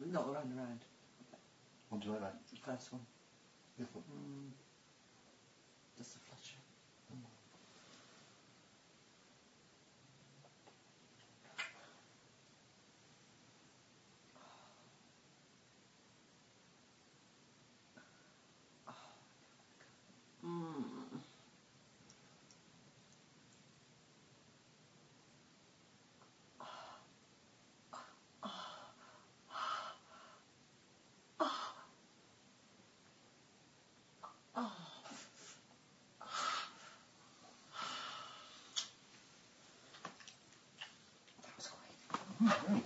Not around. What do you like that? The first one. This one? Just a flutter. That was great.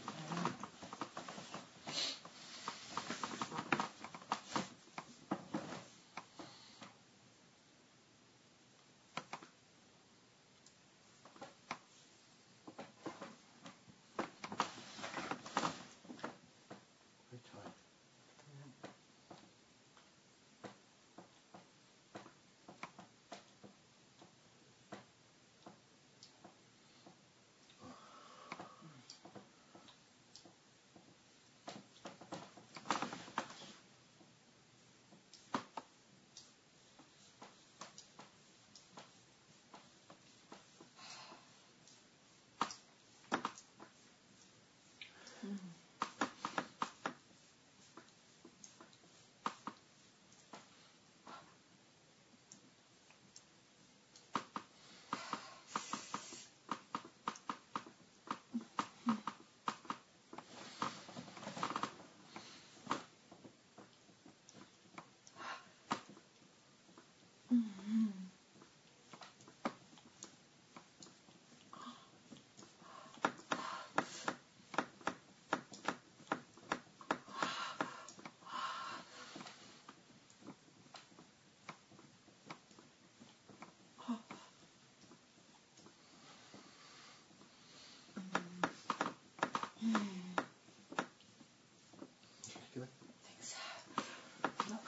Very tight. Thanks. Look.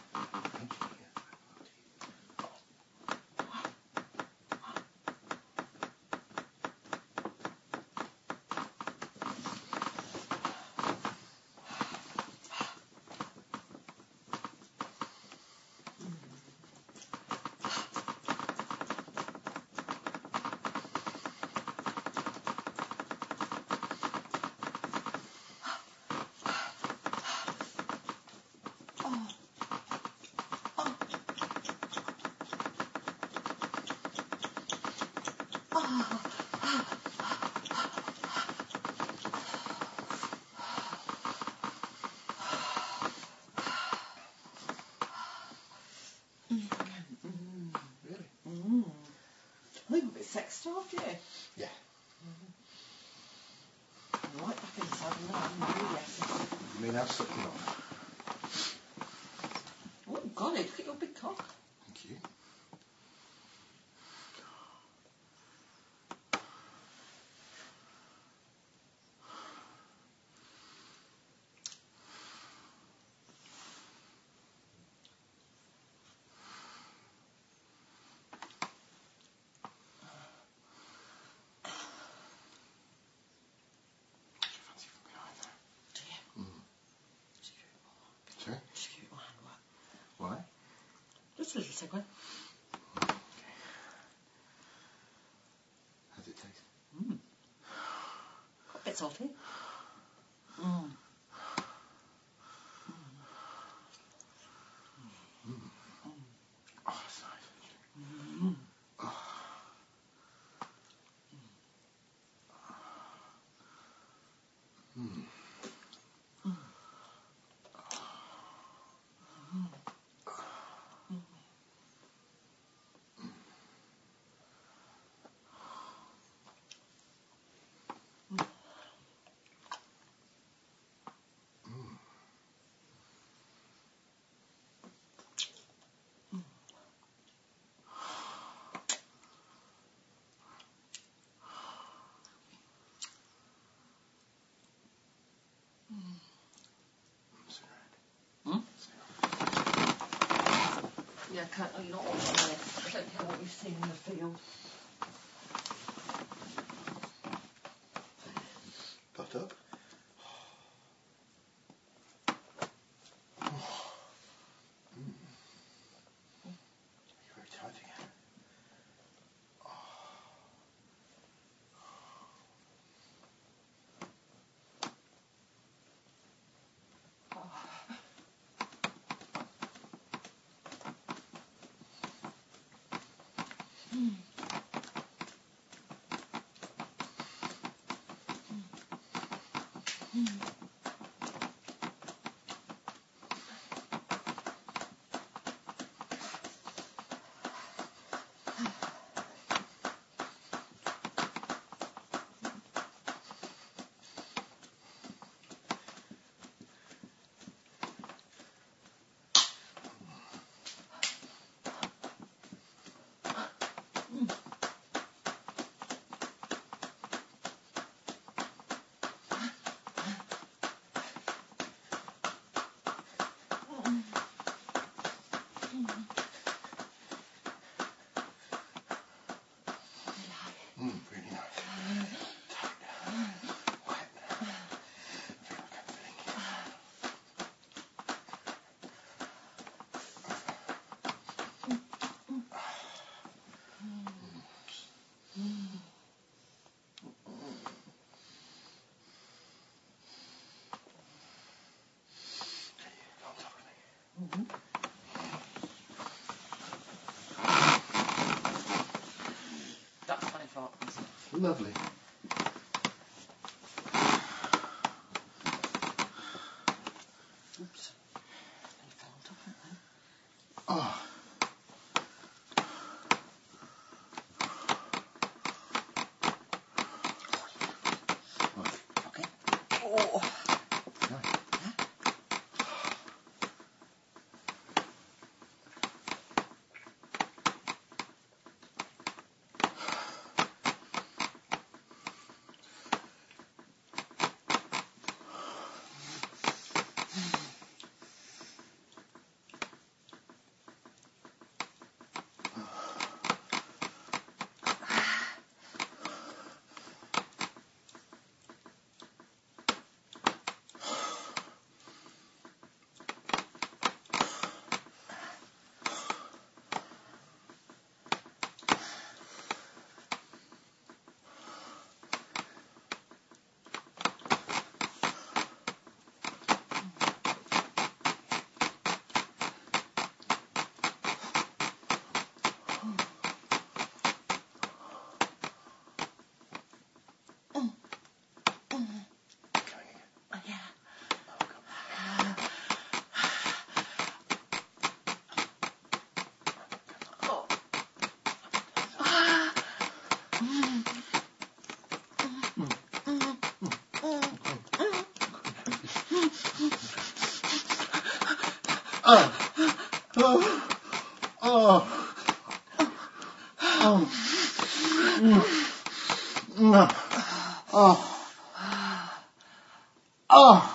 Really? I think a bit sex-starved, yeah. Yeah. Right back inside now. Yes. You mean I've sucked it off? Oh, golly, look at your big cock. Thank you. Do you fancy from behind there? Do you? Just give it more. Sorry? Just give it more handwork. Why? Just a little segue. How's it taste? A bit salty. Oh, that's nice. Yeah, you're not watching this. I don't care what you've seen in the field. Got up? Really nice. Tight. Wet. I feel like I'm blinking. On top of me. That's my fault. Lovely. Oops. And fell on top of it then. Oh. Okay. Oh. Nice. Oh.